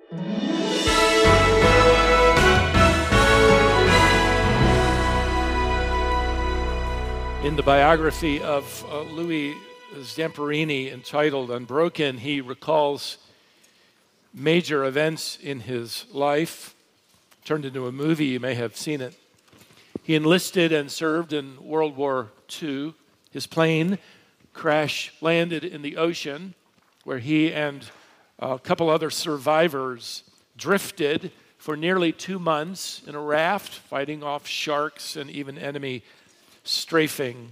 In the biography of Louis Zamperini entitled Unbroken, he recalls major events in his life, turned into a movie. You may have seen it. He enlisted and served in World War II. His plane crash landed in the ocean, where he and a couple other survivors drifted for nearly 2 months in a raft, fighting off sharks and even enemy strafing.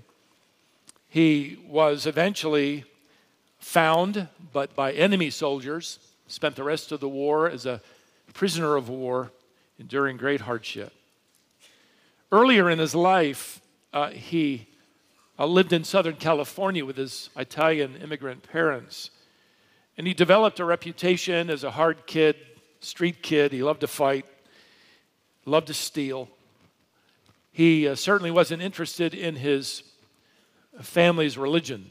He was eventually found, but by enemy soldiers, spent the rest of the war as a prisoner of war, enduring great hardship. Earlier in his life, he lived in Southern California with his Italian immigrant parents, and he developed a reputation as a hard kid, street kid. He loved to fight, loved to steal. He certainly wasn't interested in his family's religion.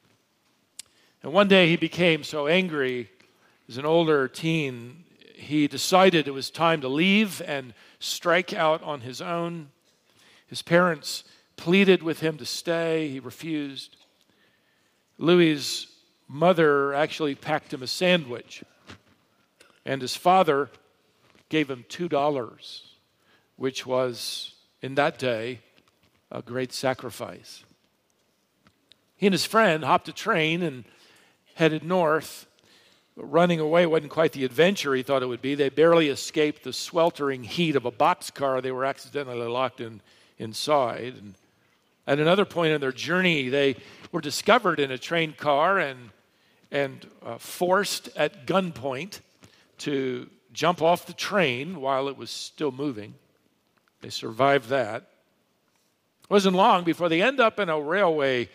And one day he became so angry, as an older teen, he decided it was time to leave and strike out on his own. His parents pleaded with him to stay. He refused. Louis's mother actually packed him a sandwich, and his father gave him $2, which was, in that day, a great sacrifice. He and his friend hopped a train and headed north. But running away wasn't quite the adventure he thought it would be. They barely escaped the sweltering heat of a boxcar they were accidentally locked inside. And at another point in their journey, they were discovered in a train car and forced at gunpoint to jump off the train while it was still moving. They survived that. It wasn't long before they end up in a rail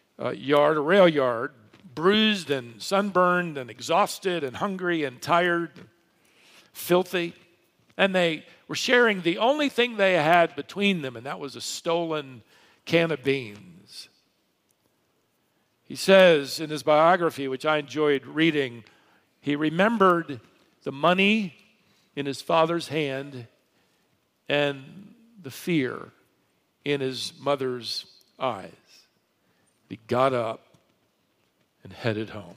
yard, bruised and sunburned and exhausted and hungry and tired, and filthy. And they were sharing the only thing they had between them, and that was a stolen can of beans. He says in his biography, which I enjoyed reading, he remembered the money in his father's hand and the fear in his mother's eyes. He got up and headed home.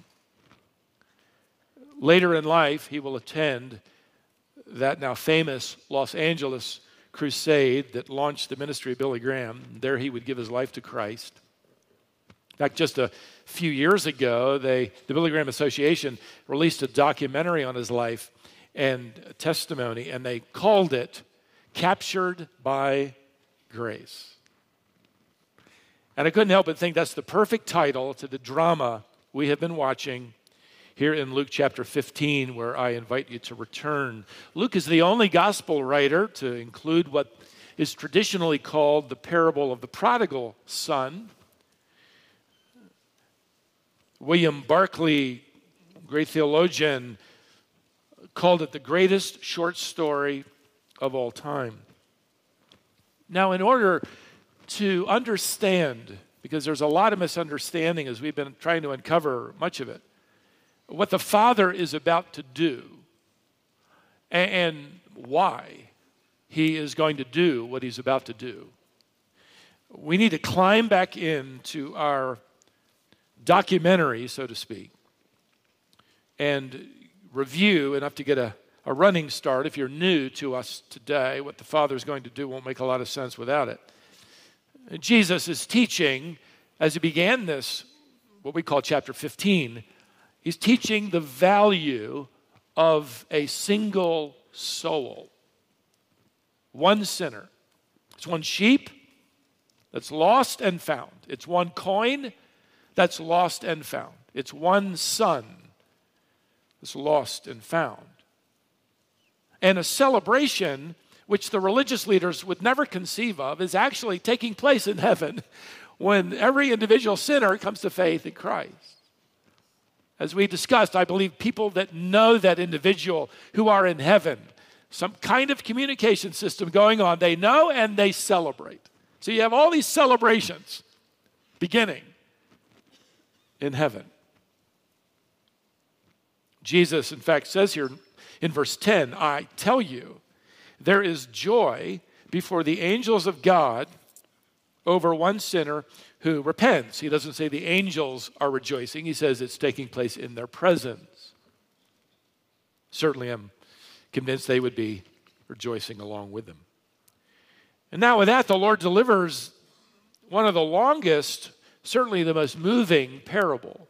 Later in life, he will attend that now famous Los Angeles crusade that launched the ministry of Billy Graham. There he would give his life to Christ. In fact, just a few years ago, the Billy Graham Association released a documentary on his life and testimony, and they called it Captured by Grace. And I couldn't help but think that's the perfect title to the drama we have been watching here in Luke chapter 15, where I invite you to return. Luke is the only gospel writer to include what is traditionally called the parable of the prodigal son. William Barclay, great theologian, called it the greatest short story of all time. Now, in order to understand, because there's a lot of misunderstanding as we've been trying to uncover much of it, what the Father is about to do and why he is going to do what he's about to do, we need to climb back into our documentary, so to speak, and review enough to get a running start. If you're new to us today, what the Father is going to do won't make a lot of sense without it. Jesus is teaching, as he began this, what we call chapter 15, he's teaching the value of a single soul. One sinner. It's one sheep that's lost and found. It's one coin that's lost and found. It's one son that's lost and found. And a celebration which the religious leaders would never conceive of is actually taking place in heaven when every individual sinner comes to faith in Christ. As we discussed, I believe people that know that individual who are in heaven, some kind of communication system going on, they know and they celebrate. So you have all these celebrations beginning in heaven. Jesus, in fact, says here In verse 10, I tell you, there is joy before the angels of God over one sinner who repents. He doesn't say the angels are rejoicing. He says it's taking place in their presence. Certainly, I'm convinced they would be rejoicing along with them. And now with that, the Lord delivers one of the longest, certainly the most moving parable.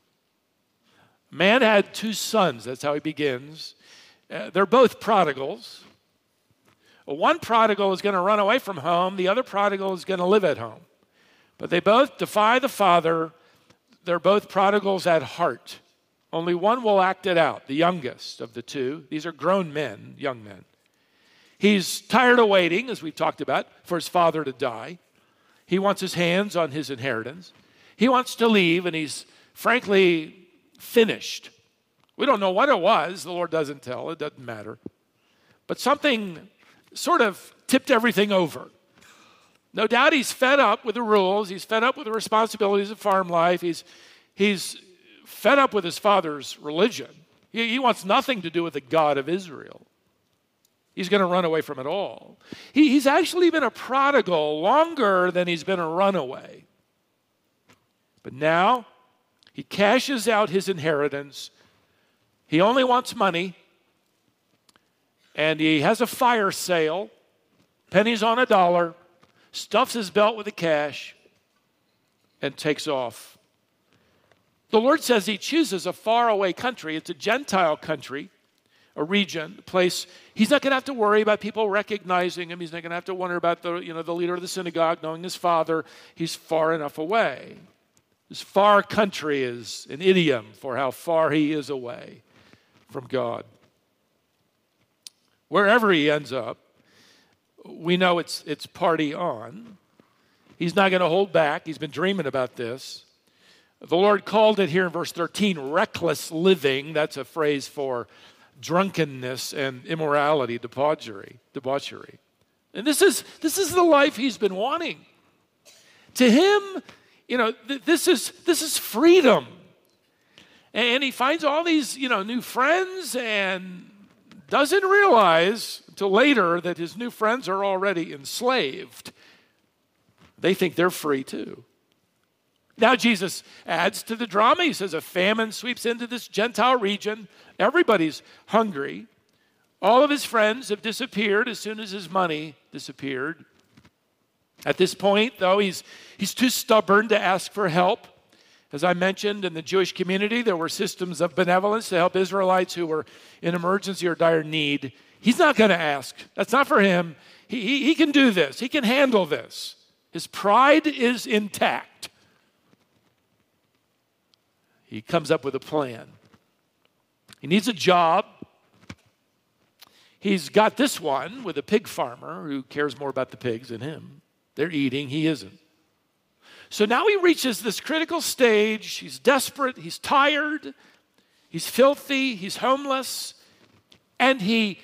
Man had two sons. That's how he begins. They're both prodigals. One prodigal is going to run away from home. The other prodigal is going to live at home. But they both defy the father. They're both prodigals at heart. Only one will act it out, the youngest of the two. These are grown men, young men. He's tired of waiting, as we've talked about, for his father to die. He wants his hands on his inheritance. He wants to leave, and he's frankly finished. We don't know what it was. The Lord doesn't tell. It doesn't matter. But something sort of tipped everything over. No doubt he's fed up with the rules. He's fed up with the responsibilities of farm life. He's fed up with his father's religion. He wants nothing to do with the God of Israel. He's going to run away from it all. He's actually been a prodigal longer than he's been a runaway. But now he cashes out his inheritance. He only wants money. And he has a fire sale, pennies on a dollar, stuffs his belt with the cash, and takes off. The Lord says he chooses a faraway country. It's a Gentile country, a region, a place. He's not going to have to worry about people recognizing him. He's not going to have to wonder about the leader of the synagogue knowing his father. He's far enough away. This far country is an idiom for how far he is away from God. Wherever he ends up, we know it's party on. He's not going to hold back. He's been dreaming about this. The Lord called it here in verse 13, reckless living. That's a phrase for drunkenness and immorality, debauchery. And this is the life he's been wanting. To him, this is freedom. And he finds all these, new friends and doesn't realize until later that his new friends are already enslaved. They think they're free too. Now Jesus adds to the drama. He says a famine sweeps into this Gentile region. Everybody's hungry. All of his friends have disappeared as soon as his money disappeared. At this point, though, he's too stubborn to ask for help. As I mentioned, in the Jewish community, there were systems of benevolence to help Israelites who were in emergency or dire need. He's not going to ask. That's not for him. He can do this. He can handle this. His pride is intact. He comes up with a plan. He needs a job. He's got this one with a pig farmer who cares more about the pigs than him. They're eating. He isn't. So now he reaches this critical stage. He's desperate. He's tired. He's filthy. He's homeless. And he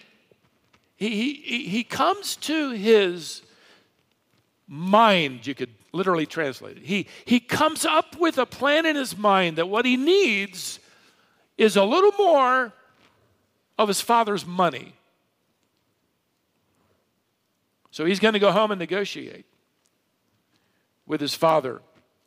comes to his mind, you could literally translate it. He comes up with a plan in his mind that what he needs is a little more of his father's money. So he's going to go home and negotiate with his father.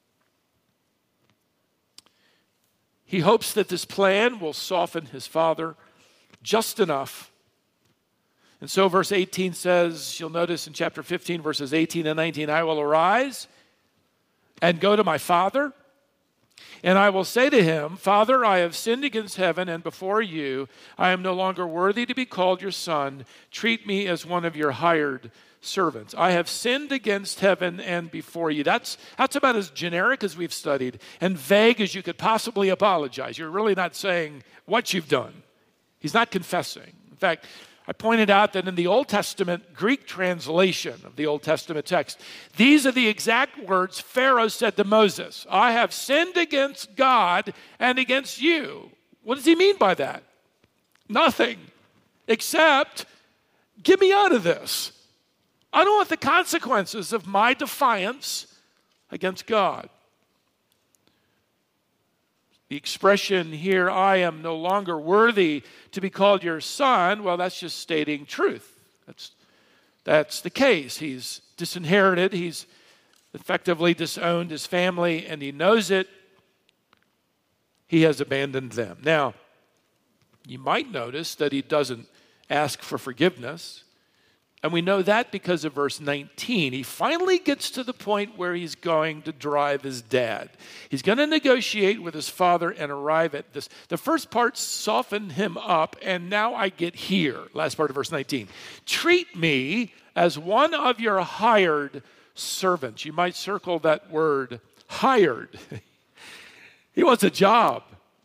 He hopes that this plan will soften his father just enough. And so verse 18 says, you'll notice in chapter 15, verses 18 and 19, I will arise and go to my father, and I will say to him, Father, I have sinned against heaven and before you. I am no longer worthy to be called your son. Treat me as one of your hired servants. I have sinned against heaven and before you. That's about as generic as we've studied and vague as you could possibly apologize. You're really not saying what you've done. He's not confessing. In fact, I pointed out that in the Old Testament Greek translation of the Old Testament text, these are the exact words Pharaoh said to Moses. I have sinned against God and against you. What does he mean by that? Nothing, except get me out of this. I don't want the consequences of my defiance against God. The expression here, I am no longer worthy to be called your son, well, that's just stating truth. That's the case. He's disinherited. He's effectively disowned his family, and he knows it. He has abandoned them. Now, you might notice that he doesn't ask for forgiveness. And we know that because of verse 19. He finally gets to the point where he's going to drive his dad. He's going to negotiate with his father and arrive at this. The first part softened him up, and now I get here. Last part of verse 19. Treat me as one of your hired servants. You might circle that word, hired. He wants a job.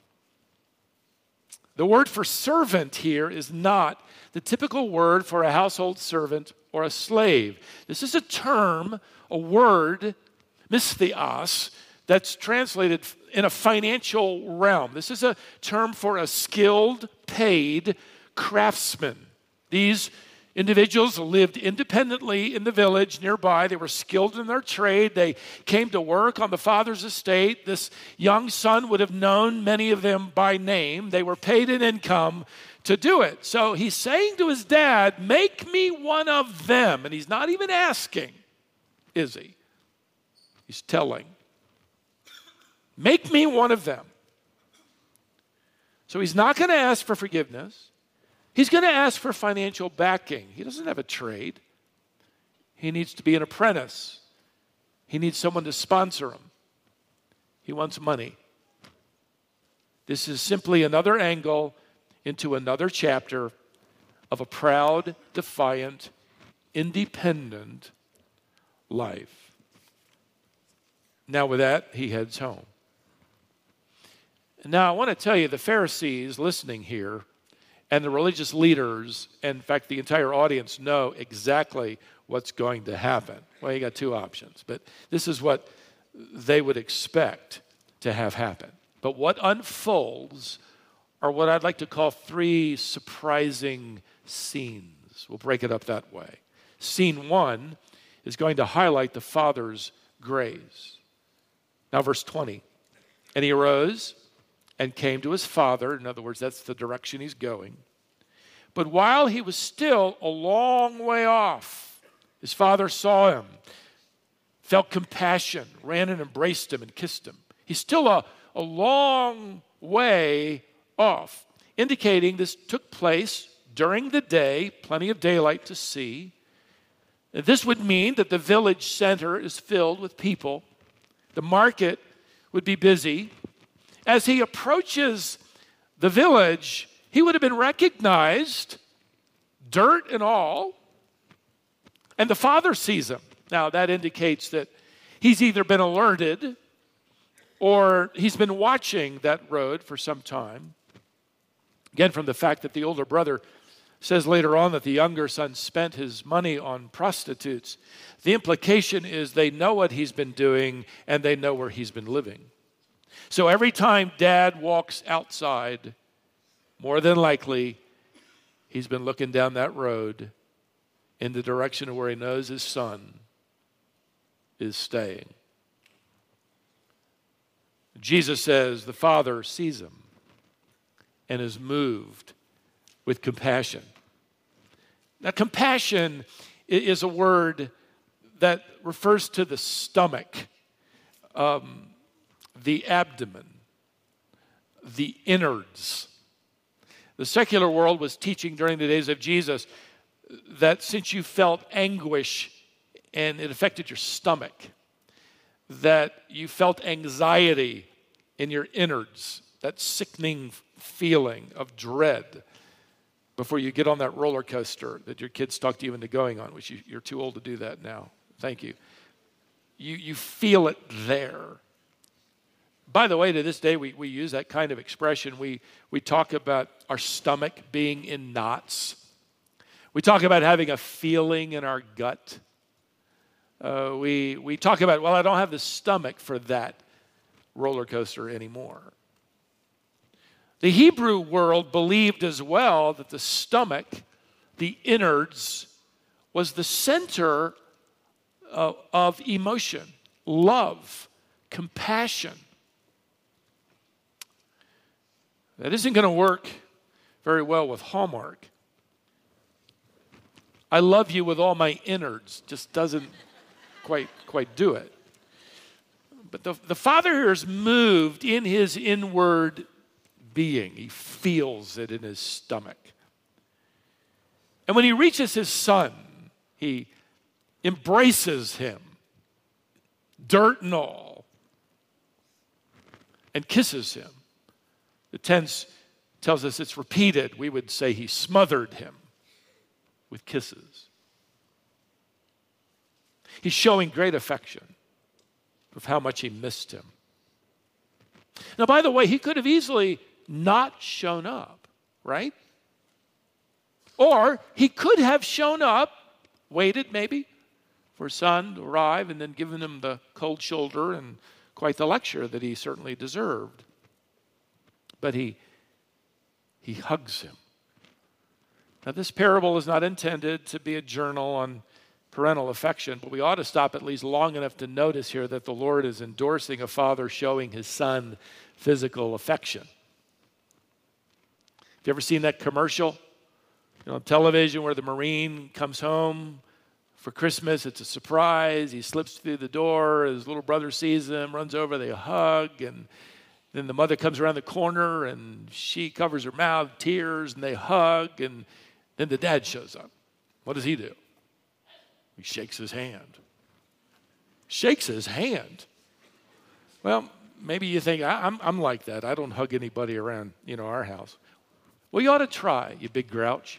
The word for servant here is not the typical word for a household servant or a slave. This is a term, a word, mistheos, that's translated in a financial realm. This is a term for a skilled, paid craftsman. These individuals lived independently in the village nearby. They were skilled in their trade. They came to work on the father's estate. This young son would have known many of them by name. They were paid an income to do it. So he's saying to his dad, make me one of them. And he's not even asking, is he? He's telling. Make me one of them. So he's not going to ask for forgiveness. He's going to ask for financial backing. He doesn't have a trade. He needs to be an apprentice. He needs someone to sponsor him. He wants money. This is simply another angle into another chapter of a proud, defiant, independent life. Now with that, he heads home. And now I want to tell you, the Pharisees listening here and the religious leaders, and in fact the entire audience, know exactly what's going to happen. Well, you got two options, but this is what they would expect to have happen. But what unfolds are what I'd like to call three surprising scenes. We'll break it up that way. Scene one is going to highlight the Father's grace. Now, verse 20. And he arose and came to his father. In other words, that's the direction he's going. But while he was still a long way off, his father saw him, felt compassion, ran and embraced him and kissed him. He's still a long way off, indicating this took place during the day, plenty of daylight to see. This would mean that the village center is filled with people. The market would be busy. As he approaches the village, he would have been recognized, dirt and all, and the father sees him. Now, that indicates that he's either been alerted or he's been watching that road for some time. Again, from the fact that the older brother says later on that the younger son spent his money on prostitutes, the implication is they know what he's been doing and they know where he's been living. So every time dad walks outside, more than likely, he's been looking down that road in the direction of where he knows his son is staying. Jesus says the Father sees him and is moved with compassion. Now, compassion is a word that refers to the stomach, the abdomen, the innards. The secular world was teaching during the days of Jesus that since you felt anguish and it affected your stomach, that you felt anxiety in your innards, that sickening feeling of dread before you get on that roller coaster that your kids talk to you into going on, which you're too old to do that now. Thank you. You feel it there. By the way, to this day, we use that kind of expression. We talk about our stomach being in knots. We talk about having a feeling in our gut. We talk about, well, I don't have the stomach for that roller coaster anymore. The Hebrew world believed as well that the stomach, the innards, was the center of emotion, love, compassion. That isn't going to work very well with Hallmark. I love you with all my innards just doesn't quite do it. But the Father here is moved in his inward being. He feels it in his stomach. And when he reaches his Son, he embraces him, dirt and all, and kisses him. The tense tells us it's repeated. We would say he smothered him with kisses. He's showing great affection of how much he missed him. Now, by the way, he could have easily not shown up, right? Or he could have shown up, waited maybe for his son to arrive, and then given him the cold shoulder and quite the lecture that he certainly deserved. But he hugs him. Now, this parable is not intended to be a journal on parental affection, but we ought to stop at least long enough to notice here that the Lord is endorsing a father showing his son physical affection. Have you ever seen that commercial? On television where the Marine comes home for Christmas. It's a surprise. He slips through the door. His little brother sees him, runs over, they hug, and then the mother comes around the corner and she covers her mouth, tears, and they hug, and then the dad shows up. What does he do? He shakes his hand. Shakes his hand. Well, maybe you think, I'm like that. I don't hug anybody around, our house. Well, you ought to try, you big grouch.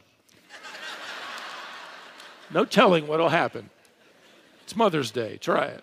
No telling what'll happen. It's Mother's Day. Try it.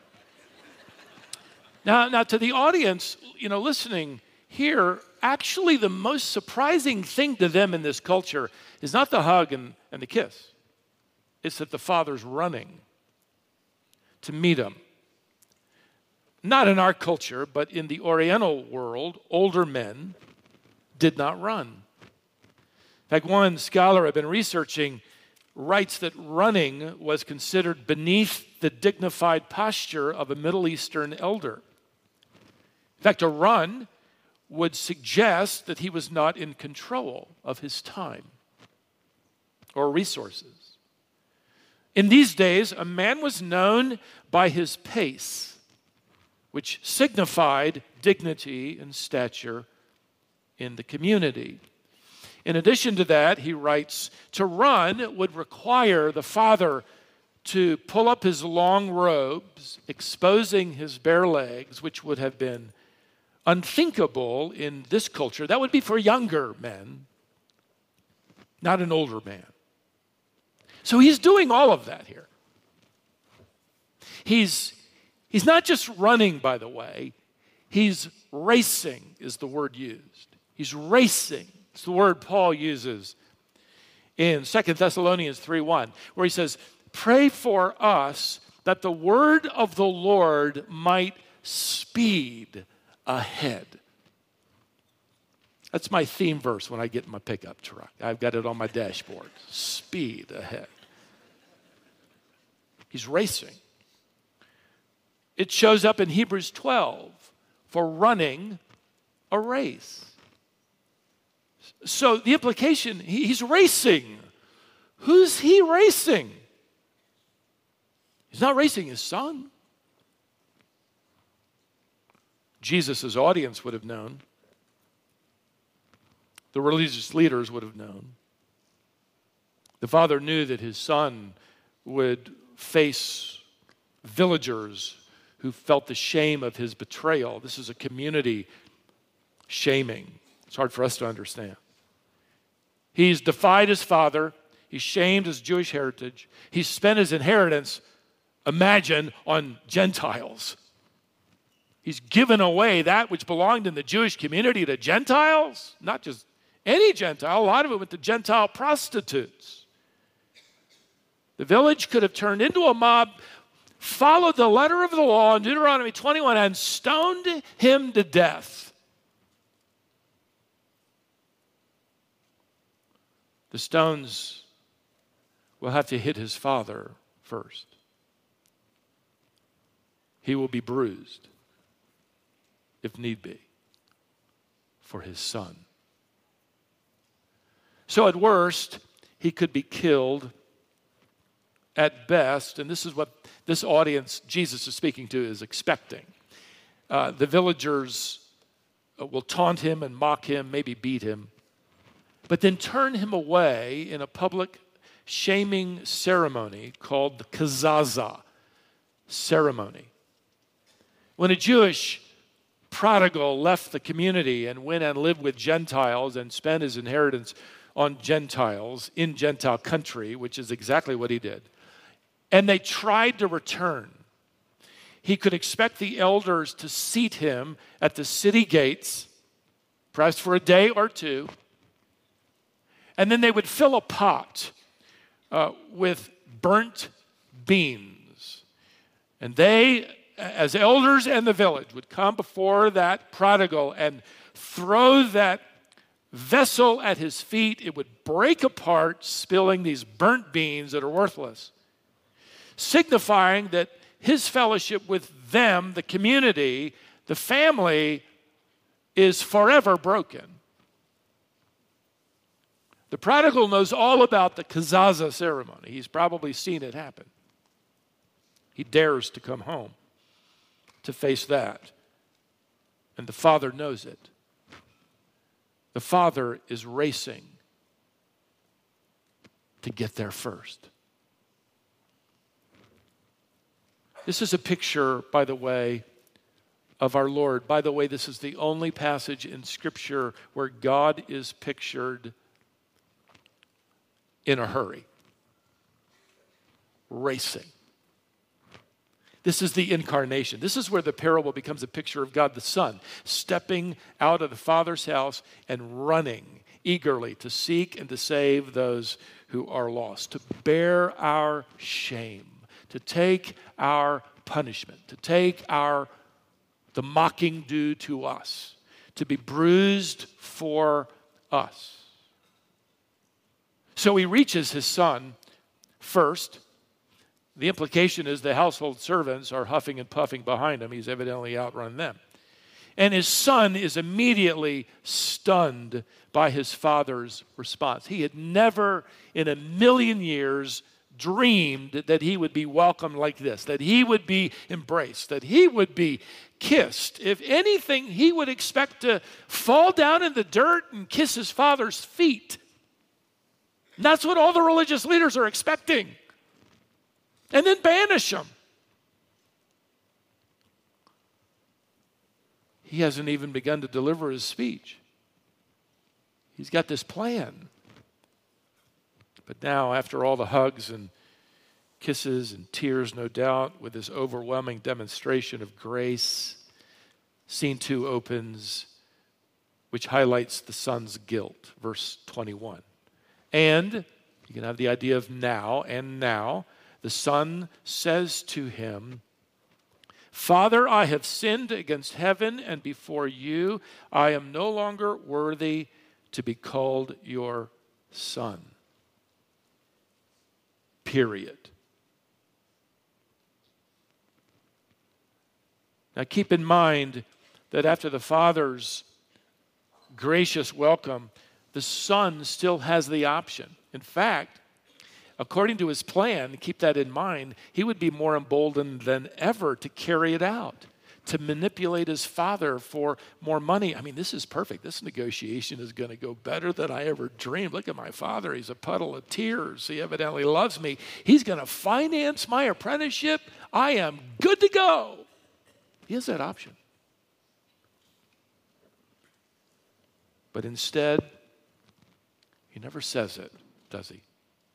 Now to the audience, listening here, actually the most surprising thing to them in this culture is not the hug and the kiss. It's that the father's running to meet him. Not in our culture, but in the Oriental world, older men did not run. In fact, one scholar I've been researching writes that running was considered beneath the dignified posture of a Middle Eastern elder. In fact, a run would suggest that he was not in control of his time or resources. In these days, a man was known by his pace, which signified dignity and stature in the community. In addition to that, he writes, to run would require the father to pull up his long robes, exposing his bare legs, which would have been unthinkable in this culture. That would be for younger men, not an older man. So he's doing all of that here. He's not just running, by the way. He's racing is the word used. He's racing. It's the word Paul uses in 2 Thessalonians 3:1, where he says, pray for us that the word of the Lord might speed ahead. That's my theme verse when I get in my pickup truck. I've got it on my dashboard. Speed ahead. He's racing. It shows up in Hebrews 12 for running a race. So the implication, he's racing. Who's he racing? He's not racing his son. Jesus' audience would have known. The religious leaders would have known. The father knew that his son would face villagers who felt the shame of his betrayal. This is a community shaming. It's hard for us to understand. He's defied his father. He's shamed his Jewish heritage. He's spent his inheritance, imagine, on Gentiles. He's given away that which belonged in the Jewish community to Gentiles. Not just any Gentile. A lot of it went to Gentile prostitutes. The village could have turned into a mob, followed the letter of the law in Deuteronomy 21, and stoned him to death. The stones will have to hit his father first. He will be bruised, if need be, for his son. So at worst, he could be killed. At best, and this is what this audience Jesus is speaking to is expecting. The villagers will taunt him and mock him, maybe beat him, but then turn him away in a public shaming ceremony called the Kazaza ceremony. When a Jewish prodigal left the community and went and lived with Gentiles and spent his inheritance on Gentiles in Gentile country, which is exactly what he did, and they tried to return, he could expect the elders to seat him at the city gates, perhaps for a day or two, and then they would fill a pot with burnt beans. And they, as elders and the village, would come before that prodigal and throw that vessel at his feet. It would break apart, spilling these burnt beans that are worthless, signifying that his fellowship with them, the community, the family, is forever broken. The prodigal knows all about the Kazaza ceremony. He's probably seen it happen. He dares to come home to face that. And the father knows it. The father is racing to get there first. This is a picture, by the way, of our Lord. By the way, this is the only passage in Scripture where God is pictured in a hurry, racing. This is the incarnation. This is where the parable becomes a picture of God the Son, stepping out of the Father's house and running eagerly to seek and to save those who are lost, to bear our shame, to take our punishment, to take the mocking due to us, to be bruised for us. So he reaches his son first. The implication is the household servants are huffing and puffing behind him. He's evidently outrun them. And his son is immediately stunned by his father's response. He had never in a million years dreamed that he would be welcomed like this, that he would be embraced, that he would be kissed. If anything, he would expect to fall down in the dirt and kiss his father's feet. And that's what all the religious leaders are expecting. And then banish him. He hasn't even begun to deliver his speech. He's got this plan. But now, after all the hugs and kisses and tears, no doubt, with this overwhelming demonstration of grace, scene 2 opens, which highlights the son's guilt. Verse 21. And, you can have the idea of now, and now, the son says to him, Father, I have sinned against heaven and before you. I am no longer worthy to be called your son. Period. Now keep in mind that after the father's gracious welcome, the son still has the option. In fact, according to his plan, keep that in mind, he would be more emboldened than ever to carry it out, to manipulate his father for more money. I mean, this is perfect. This negotiation is going to go better than I ever dreamed. Look at my father. He's a puddle of tears. He evidently loves me. He's going to finance my apprenticeship. I am good to go. He has that option. But instead, he never says it, does he?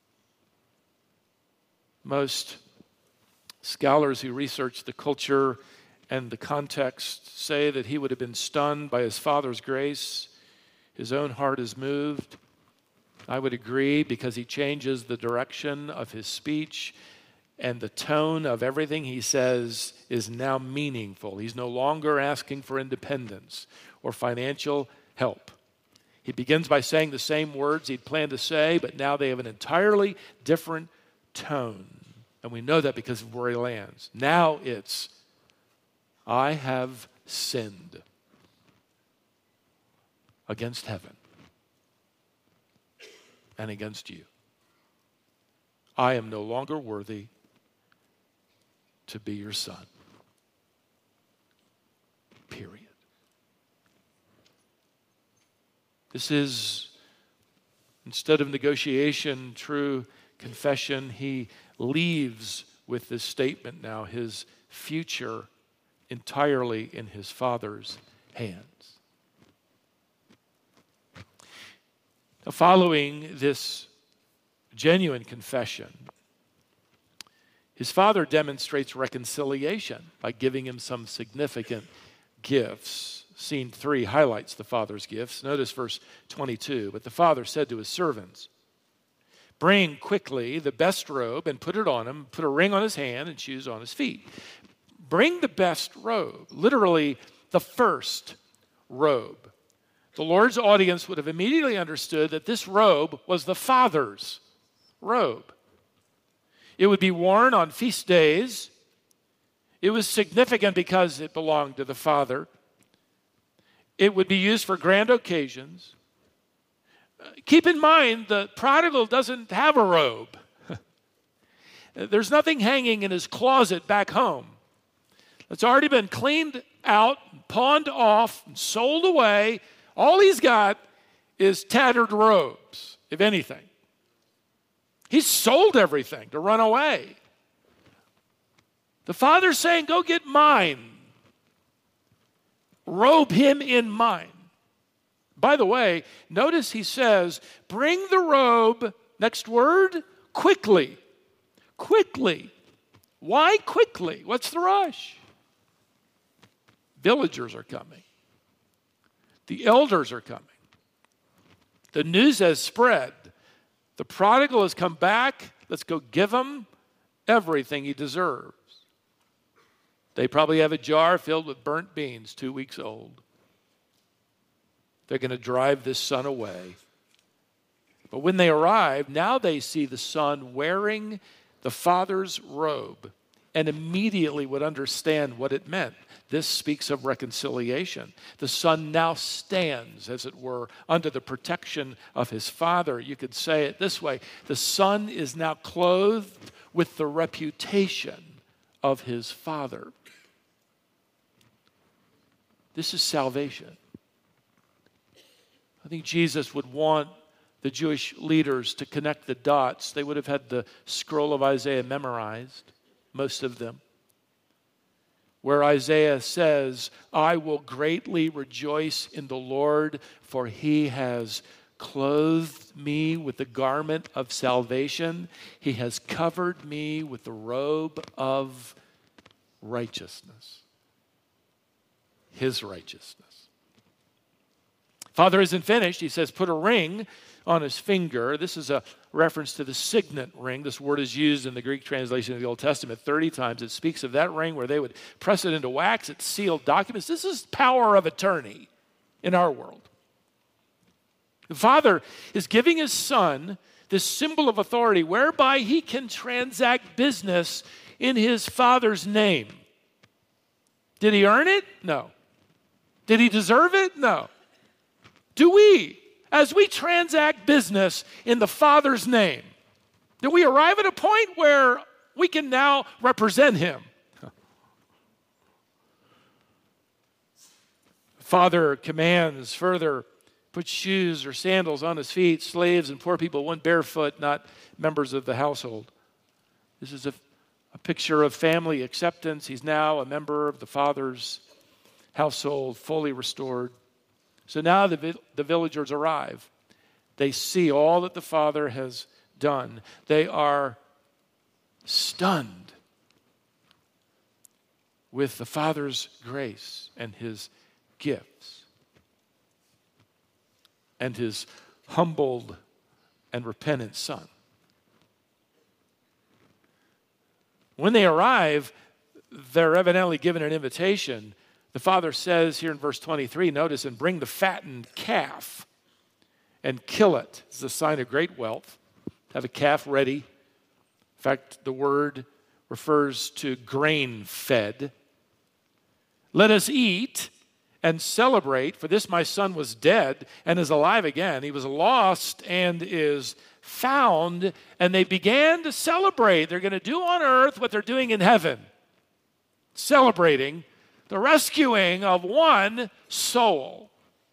Most scholars who research the culture and the context say that he would have been stunned by his father's grace. His own heart is moved. I would agree, because he changes the direction of his speech, and the tone of everything he says is now meaningful. He's no longer asking for independence or financial help. He begins by saying the same words he'd planned to say, but now they have an entirely different tone. And we know that because of where he lands. Now it's, I have sinned against heaven. and against you. I am no longer worthy to be your son. Period. This is, instead of negotiation, true confession. He leaves with this statement now, his future entirely in his Father's hands. Now, following this genuine confession, his Father demonstrates reconciliation by giving him some significant gifts. Scene 3 highlights the Father's gifts. Notice verse 22. But the Father said to his servants, bring quickly the best robe and put it on him, put a ring on his hand and shoes on his feet. Bring the best robe, literally the first robe. The Lord's audience would have immediately understood that this robe was the Father's robe. It would be worn on feast days. It was significant because it belonged to the Father. It would be used for grand occasions. Keep in mind, the prodigal doesn't have a robe. There's nothing hanging in his closet back home. It's already been cleaned out, pawned off, and sold away. All he's got is tattered robes, if anything. He's sold everything to run away. The Father's saying, go get mine. Robe him in mine. By the way, notice he says, bring the robe, next word, quickly. Quickly. Why quickly? What's the rush? Villagers are coming. The elders are coming. The news has spread. The prodigal has come back. Let's go give him everything he deserves. They probably have a jar filled with burnt beans, 2 weeks old. They're going to drive this son away. But when they arrive, now they see the son wearing the Father's robe and immediately would understand what it meant. This speaks of reconciliation. The son now stands, as it were, under the protection of his Father. You could say it this way. The son is now clothed with the reputation of his Father. This is salvation. I think Jesus would want the Jewish leaders to connect the dots. They would have had the scroll of Isaiah memorized, most of them, where Isaiah says, I will greatly rejoice in the Lord, for he has clothed me with the garment of salvation. He has covered me with the robe of righteousness. His righteousness. Father isn't finished. He says, put a ring on his finger. This is a reference to the signet ring. This word is used in the Greek translation of the Old Testament 30 times. It speaks of that ring where they would press it into wax. It sealed documents. This is power of attorney in our world. The Father is giving his Son this symbol of authority whereby he can transact business in his Father's name. Did he earn it? No. Did he deserve it? No. Do we, as we transact business in the Father's name, do we arrive at a point where we can now represent him? Father commands further, put shoes or sandals on his feet. Slaves and poor people went barefoot, not members of the household. This is a picture of family acceptance. He's now a member of the Father's household, fully restored. So now the villagers arrive. They see all that the Father has done. They are stunned with the Father's grace and his gifts and his humbled and repentant Son. When they arrive, they're evidently given an invitation. The Father says here in verse 23, notice, and bring the fattened calf and kill it. It's a sign of great wealth. Have a calf ready. In fact, the word refers to grain fed. Let us eat and celebrate, for this my son was dead and is alive again. He was lost and is found, and they began to celebrate. They're going to do on earth what they're doing in heaven, celebrating the rescuing of one soul.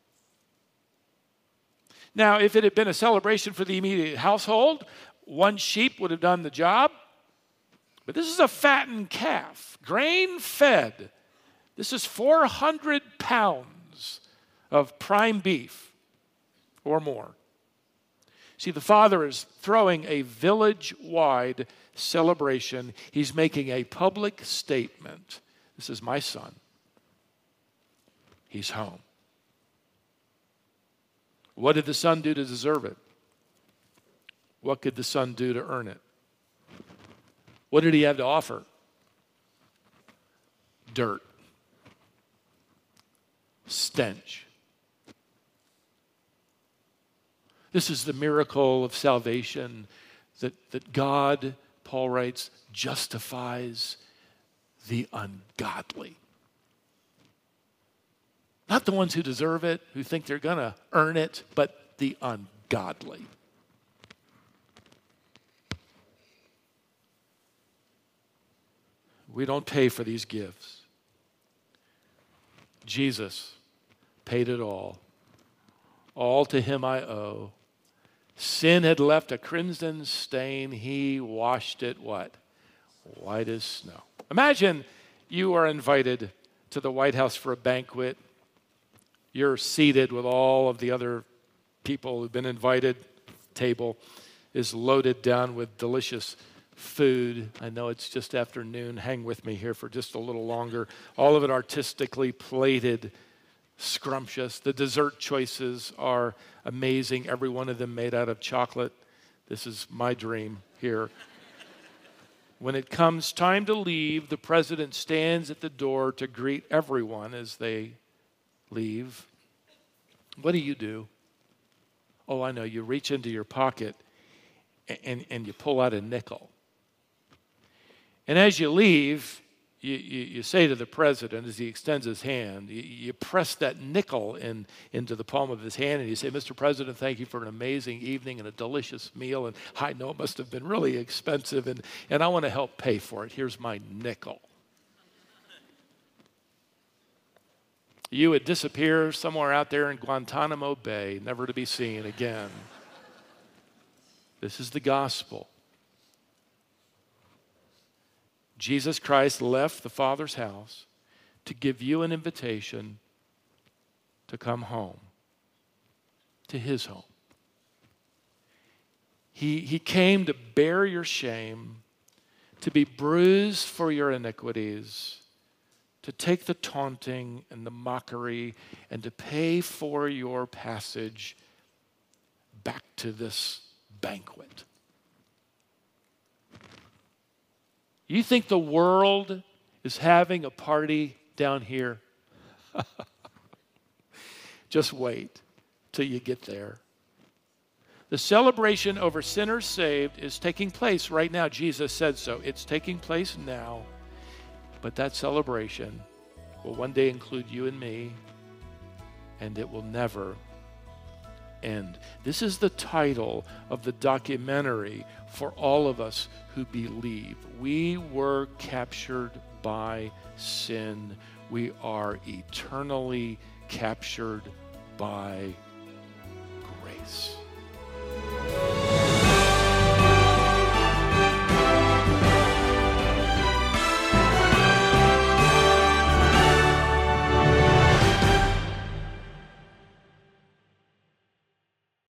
Now, if it had been a celebration for the immediate household, one sheep would have done the job. But this is a fattened calf, grain-fed. This is 400 pounds of prime beef or more. See, the Father is throwing a village-wide celebration. He's making a public statement. This is my son. He's home. What did the son do to deserve it? What could the son do to earn it? What did he have to offer? Dirt. Stench. This is the miracle of salvation that God, Paul writes, justifies the ungodly. Not the ones who deserve it, who think they're going to earn it, but the ungodly. We don't pay for these gifts. Jesus paid it all. All to him I owe. Sin had left a crimson stain. He washed it what? White as snow. Imagine you are invited to the White House for a banquet. You're seated with all of the other people who've been invited. Table is loaded down with delicious food. I know it's just afternoon. Hang with me here for just a little longer. All of it artistically plated, scrumptious. The dessert choices are amazing. Every one of them made out of chocolate. This is my dream here. When it comes time to leave, the president stands at the door to greet everyone as they leave. What do? Oh, I know. You reach into your pocket and you pull out a nickel. And as you leave, you say to the president as he extends his hand, you press that nickel into the palm of his hand and you say, Mr. President, thank you for an amazing evening and a delicious meal. And I know it must have been really expensive and I want to help pay for it. Here's my nickel. You would disappear somewhere out there in Guantanamo Bay, never to be seen again. This is the gospel. Jesus Christ left the Father's house to give you an invitation to come home, to his home. He came to bear your shame, to be bruised for your iniquities, to take the taunting and the mockery, and to pay for your passage back to this banquet. You think the world is having a party down here? Just wait till you get there. The celebration over sinners saved is taking place right now. Jesus said so. It's taking place now. But that celebration will one day include you and me, and it will never end. This is the title of the documentary for all of us who believe. We were captured by sin. We are eternally captured by grace.